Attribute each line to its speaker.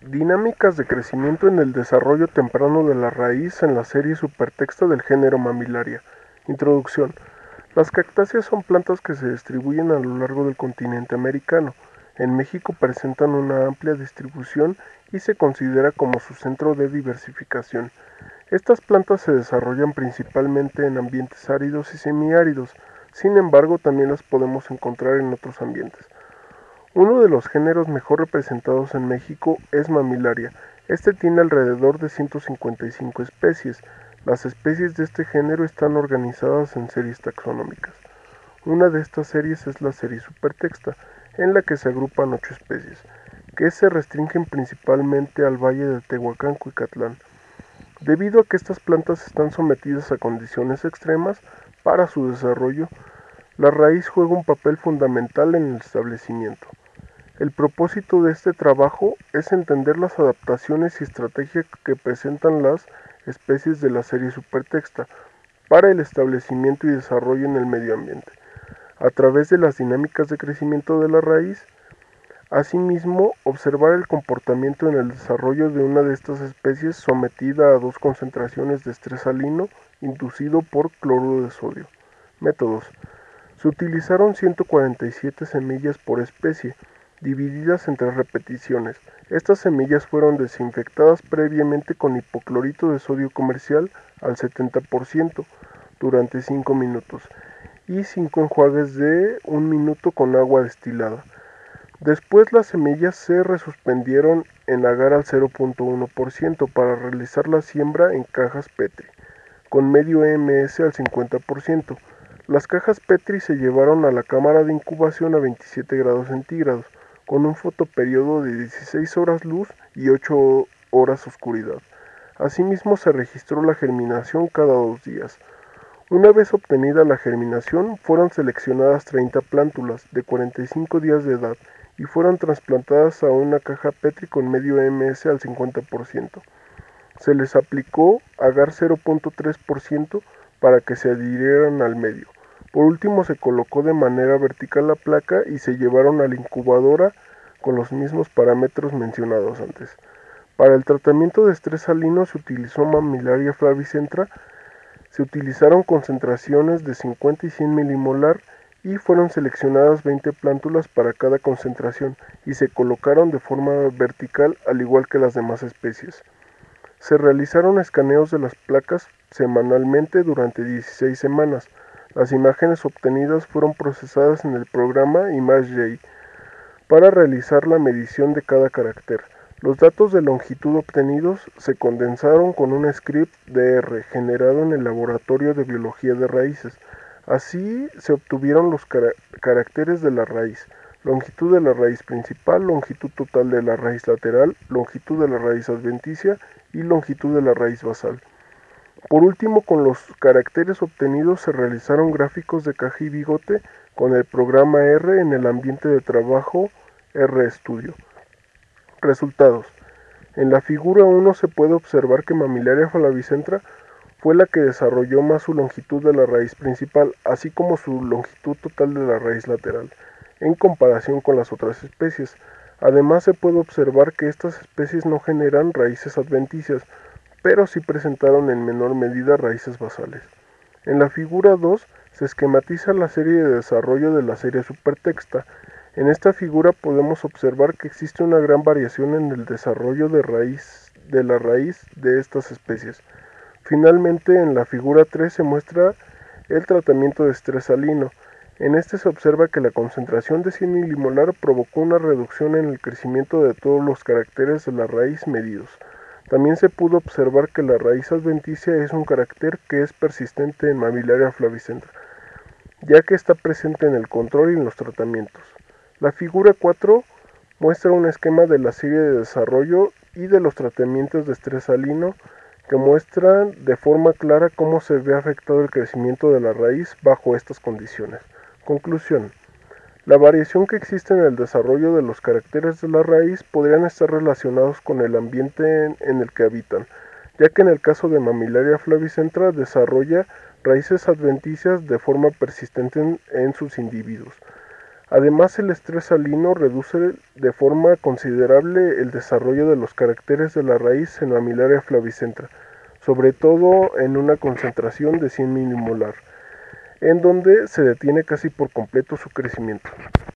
Speaker 1: Dinámicas de crecimiento en el desarrollo temprano de la raíz en la serie Supertexta del género Mammillaria. Introducción. Las cactáceas son plantas que se distribuyen a lo largo del continente americano. En México presentan una amplia distribución y se considera como su centro de diversificación. Estas plantas se desarrollan principalmente en ambientes áridos y semiáridos, sin embargo también las podemos encontrar en otros ambientes. Uno de los géneros mejor representados en México es Mammillaria. Este tiene alrededor de 155 especies. Las especies de este género están organizadas en series taxonómicas. Una de estas series es la serie Supertexta, en la que se agrupan 8 especies, que se restringen principalmente al valle de Tehuacán-Cuicatlán. Debido a que estas plantas están sometidas a condiciones extremas para su desarrollo, la raíz juega un papel fundamental en el establecimiento. El propósito de este trabajo es entender las adaptaciones y estrategias que presentan las especies de la serie Supertexta para el establecimiento y desarrollo en el medio ambiente, a través de las dinámicas de crecimiento de la raíz. Asimismo, observar el comportamiento en el desarrollo de una de estas especies sometida a 2 concentraciones de estrés salino inducido por cloruro de sodio. Métodos. Se utilizaron 147 semillas por especie, divididas en 3 repeticiones. Estas semillas fueron desinfectadas previamente con hipoclorito de sodio comercial al 70% durante 5 minutos y 5 enjuagues de 1 minuto con agua destilada. Después las semillas se resuspendieron en agar al 0.1% para realizar la siembra en cajas Petri, con medio EMS al 50%. Las cajas Petri se llevaron a la cámara de incubación a 27 grados centígrados, con un fotoperiodo de 16 horas luz y 8 horas oscuridad. Asimismo se registró la germinación cada 2 días. Una vez obtenida la germinación, fueron seleccionadas 30 plántulas de 45 días de edad y fueron trasplantadas a una caja Petri con medio EMS al 50%. Se les aplicó agar 0.3% para que se adhirieran al medio. Por último se colocó de manera vertical la placa y se llevaron a la incubadora con los mismos parámetros mencionados antes. Para el tratamiento de estrés salino se utilizó Mammillaria flavicentra. Se utilizaron concentraciones de 50 y 100 milimolar y fueron seleccionadas 20 plántulas para cada concentración y se colocaron de forma vertical al igual que las demás especies. Se realizaron escaneos de las placas semanalmente durante 16 semanas. Las imágenes obtenidas fueron procesadas en el programa ImageJ para realizar la medición de cada carácter. Los datos de longitud obtenidos se condensaron con un script DR generado en el Laboratorio de Biología de Raíces. Así se obtuvieron los caracteres de la raíz: longitud de la raíz principal, longitud total de la raíz lateral, longitud de la raíz adventicia y longitud de la raíz basal. Por último, con los caracteres obtenidos se realizaron gráficos de caja y bigote con el programa R en el ambiente de trabajo RStudio. Resultados. En la figura 1 se puede observar que Mammillaria flavicentra fue la que desarrolló más su longitud de la raíz principal, así como su longitud total de la raíz lateral, en comparación con las otras especies. Además se puede observar que estas especies no generan raíces adventicias, pero sí presentaron en menor medida raíces basales. En la figura 2 se esquematiza la serie de desarrollo de la serie Supertexta. En esta figura podemos observar que existe una gran variación en el desarrollo de la raíz de estas especies. Finalmente, en la figura 3 se muestra el tratamiento de estrés salino. En este se observa que la concentración de 100 milimolar provocó una reducción en el crecimiento de todos los caracteres de la raíz medidos. También se pudo observar que la raíz adventicia es un carácter que es persistente en Mammillaria flavicentra, ya que está presente en el control y en los tratamientos. La figura 4 muestra un esquema de la serie de desarrollo y de los tratamientos de estrés salino que muestran de forma clara cómo se ve afectado el crecimiento de la raíz bajo estas condiciones. Conclusión. La variación que existe en el desarrollo de los caracteres de la raíz podrían estar relacionados con el ambiente en el que habitan, ya que en el caso de Mammillaria flavicentra desarrolla raíces adventicias de forma persistente en sus individuos. Además, el estrés salino reduce de forma considerable el desarrollo de los caracteres de la raíz en Mamillaria flavicentra, sobre todo en una concentración de 100 milimolar, en donde se detiene casi por completo su crecimiento.